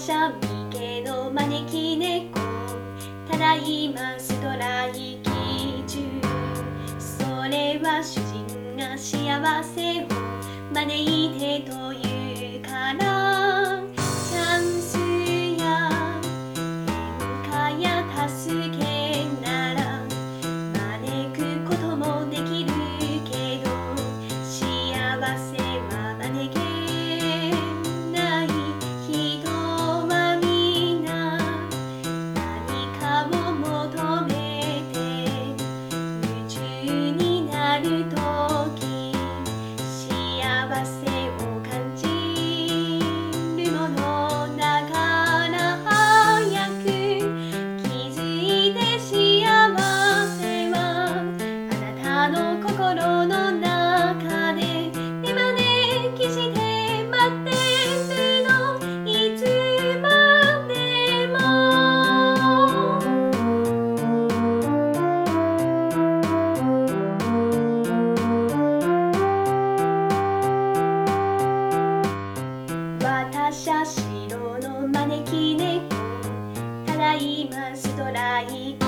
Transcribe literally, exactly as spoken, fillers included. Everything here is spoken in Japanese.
しゃみ家の招き猫、ただいまストライキ中。それは主人が幸せを招いてというから。チャンスや変化や助けなら招くこともできるけど、幸せは招けない。人はみんな何かを求めて夢中になるとき、幸せを感じるものだから、早く気づいて。幸せはあなたの心の中で手招きして待ってるの、いつまでも。私は白の招き猫、ただいまストライキ